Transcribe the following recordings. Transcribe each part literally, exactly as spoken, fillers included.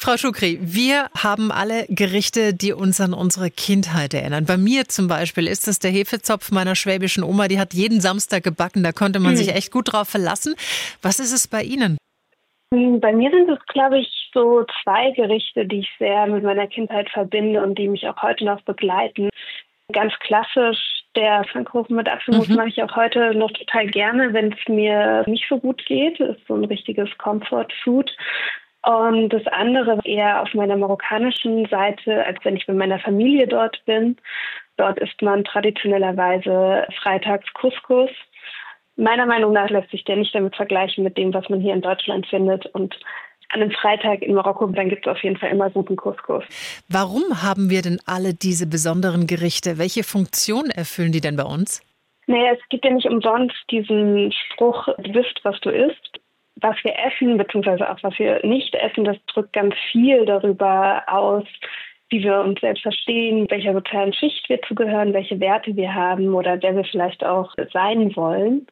Frau Schukri, wir haben alle Gerichte, die uns an unsere Kindheit erinnern. Bei mir zum Beispiel ist es der Hefezopf meiner schwäbischen Oma. Die hat jeden Samstag gebacken. Da konnte man Hm. sich echt gut drauf verlassen. Was ist es bei Ihnen? Bei mir sind es, glaube ich, so zwei Gerichte, die ich sehr mit meiner Kindheit verbinde und die mich auch heute noch begleiten. Ganz klassisch, der Pfannkuchen mit Apfelmus Mhm. mache ich auch heute noch total gerne, wenn es mir nicht so gut geht. Das ist so ein richtiges Comfort-Food. Und das andere eher auf meiner marokkanischen Seite, als wenn ich mit meiner Familie dort bin. Dort isst man traditionellerweise freitags Couscous. Meiner Meinung nach lässt sich der nicht damit vergleichen mit dem, was man hier in Deutschland findet. Und an einem Freitag in Marokko, dann gibt es auf jeden Fall immer guten Couscous. Warum haben wir denn alle diese besonderen Gerichte? Welche Funktion erfüllen die denn bei uns? Naja, es gibt ja nicht umsonst diesen Spruch, du bist, was du isst. Was wir essen, beziehungsweise auch was wir nicht essen, das drückt ganz viel darüber aus, wie wir uns selbst verstehen, welcher sozialen Schicht wir zugehören, welche Werte wir haben oder wer wir vielleicht auch sein wollen.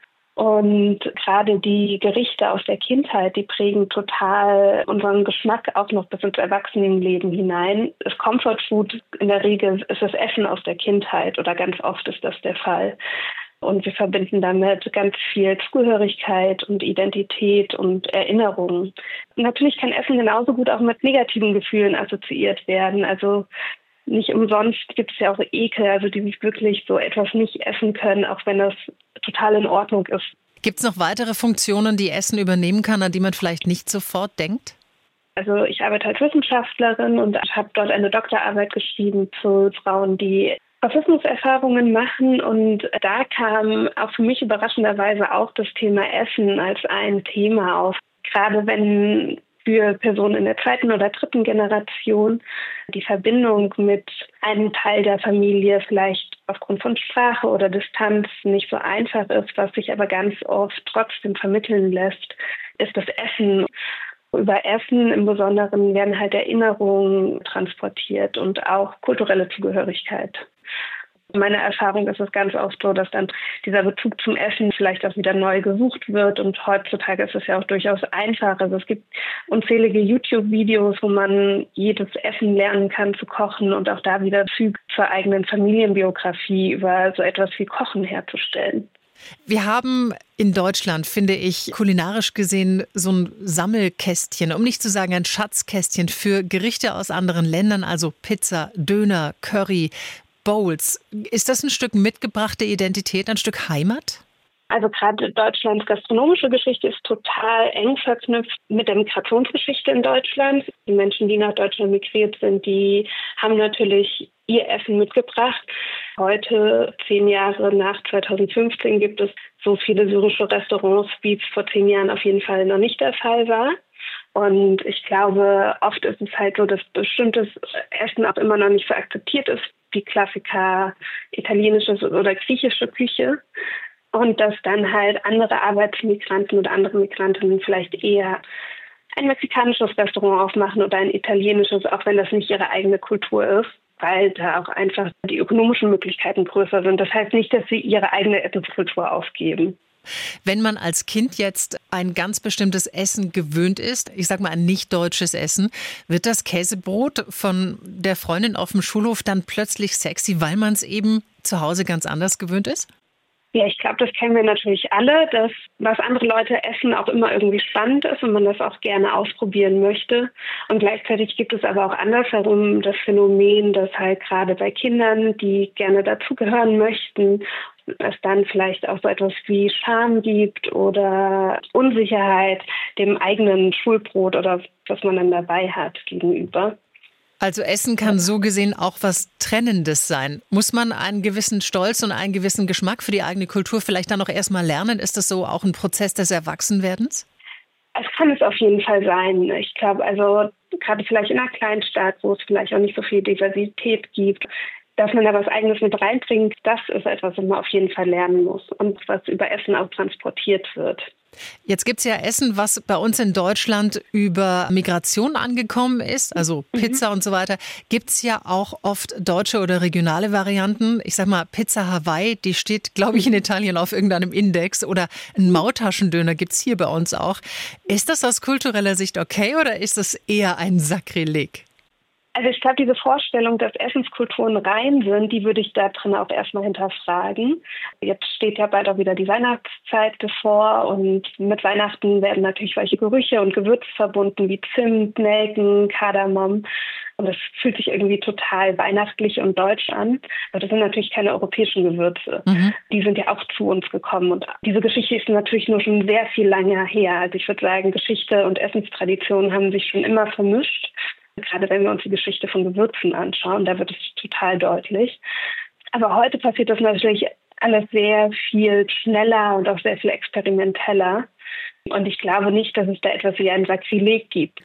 Und gerade die Gerichte aus der Kindheit, die prägen total unseren Geschmack auch noch bis ins Erwachsenenleben hinein. Das Comfort Food in der Regel ist das Essen aus der Kindheit oder ganz oft ist das der Fall. Und wir verbinden damit ganz viel Zugehörigkeit und Identität und Erinnerungen. Und natürlich kann Essen genauso gut auch mit negativen Gefühlen assoziiert werden. Also nicht umsonst gibt es ja auch Ekel, also die sich wirklich so etwas nicht essen können, auch wenn das total in Ordnung ist. Gibt es noch weitere Funktionen, die Essen übernehmen kann, an die man vielleicht nicht sofort denkt? Also ich arbeite als Wissenschaftlerin und habe dort eine Doktorarbeit geschrieben zu Frauen, die Rassismuserfahrungen machen, und da kam auch für mich überraschenderweise auch das Thema Essen als ein Thema auf. Gerade wenn für Personen in der zweiten oder dritten Generation die Verbindung mit einem Teil der Familie vielleicht aufgrund von Sprache oder Distanz nicht so einfach ist, was sich aber ganz oft trotzdem vermitteln lässt, ist das Essen. Über Essen im Besonderen werden halt Erinnerungen transportiert und auch kulturelle Zugehörigkeit. Meine Erfahrung ist es ganz oft so, dass dann dieser Bezug zum Essen vielleicht auch wieder neu gesucht wird. Und heutzutage ist es ja auch durchaus einfach. Also es gibt unzählige YouTube-Videos, wo man jedes Essen lernen kann zu kochen und auch da wieder Bezug zur eigenen Familienbiografie über so etwas wie Kochen herzustellen. Wir haben in Deutschland, finde ich, kulinarisch gesehen so ein Sammelkästchen, um nicht zu sagen ein Schatzkästchen für Gerichte aus anderen Ländern, also Pizza, Döner, Curry, Bowls. Ist das ein Stück mitgebrachte Identität, ein Stück Heimat? Also gerade Deutschlands gastronomische Geschichte ist total eng verknüpft mit der Migrationsgeschichte in Deutschland. Die Menschen, die nach Deutschland migriert sind, die haben natürlich ihr Essen mitgebracht. Heute, zehn Jahre nach zweitausendfünfzehn, gibt es so viele syrische Restaurants, wie es vor zehn Jahren auf jeden Fall noch nicht der Fall war. Und ich glaube, oft ist es halt so, dass bestimmtes Essen auch immer noch nicht so akzeptiert ist, wie Klassiker, italienische oder griechische Küche. Und dass dann halt andere Arbeitsmigranten oder andere Migrantinnen vielleicht eher ein mexikanisches Restaurant aufmachen oder ein italienisches, auch wenn das nicht ihre eigene Kultur ist, weil da auch einfach die ökonomischen Möglichkeiten größer sind. Das heißt nicht, dass sie ihre eigene Essenskultur aufgeben. Wenn man als Kind jetzt ein ganz bestimmtes Essen gewöhnt ist, ich sag mal ein nicht deutsches Essen, wird das Käsebrot von der Freundin auf dem Schulhof dann plötzlich sexy, weil man es eben zu Hause ganz anders gewöhnt ist? Ja, ich glaube, das kennen wir natürlich alle, dass was andere Leute essen auch immer irgendwie spannend ist und man das auch gerne ausprobieren möchte. Und gleichzeitig gibt es aber auch andersherum das Phänomen, dass halt gerade bei Kindern, die gerne dazugehören möchten, es dann vielleicht auch so etwas wie Scham gibt oder Unsicherheit dem eigenen Schulbrot oder was man dann dabei hat gegenüber. Also Essen kann so gesehen auch was Trennendes sein. Muss man einen gewissen Stolz und einen gewissen Geschmack für die eigene Kultur vielleicht dann auch erstmal lernen? Ist das so auch ein Prozess des Erwachsenwerdens? Es kann es auf jeden Fall sein. Ich glaube, also gerade vielleicht in einer Kleinstadt, wo es vielleicht auch nicht so viel Diversität gibt, dass man da was Eigenes mit reinbringt, das ist etwas, was man auf jeden Fall lernen muss und was über Essen auch transportiert wird. Jetzt gibt es ja Essen, was bei uns in Deutschland über Migration angekommen ist, also Pizza mhm. und so weiter. Gibt es ja auch oft deutsche oder regionale Varianten. Ich sag mal, Pizza Hawaii, die steht, glaube ich, in Italien auf irgendeinem Index. Oder ein Maultaschendöner gibt es hier bei uns auch. Ist das aus kultureller Sicht okay oder ist das eher ein Sakrileg? Also ich glaube, diese Vorstellung, dass Essenskulturen rein sind, die würde ich da drin auch erstmal hinterfragen. Jetzt steht ja bald auch wieder die Weihnachtszeit bevor und mit Weihnachten werden natürlich welche Gerüche und Gewürze verbunden wie Zimt, Nelken, Kardamom. Und das fühlt sich irgendwie total weihnachtlich und deutsch an. Aber das sind natürlich keine europäischen Gewürze. Mhm. Die sind ja auch zu uns gekommen. Und diese Geschichte ist natürlich nur schon sehr viel länger her. Also ich würde sagen, Geschichte und Essenstraditionen haben sich schon immer vermischt. Gerade wenn wir uns die Geschichte von Gewürzen anschauen, da wird es total deutlich. Aber heute passiert das natürlich alles sehr viel schneller und auch sehr viel experimenteller. Und ich glaube nicht, dass es da etwas wie ein Sakrileg gibt.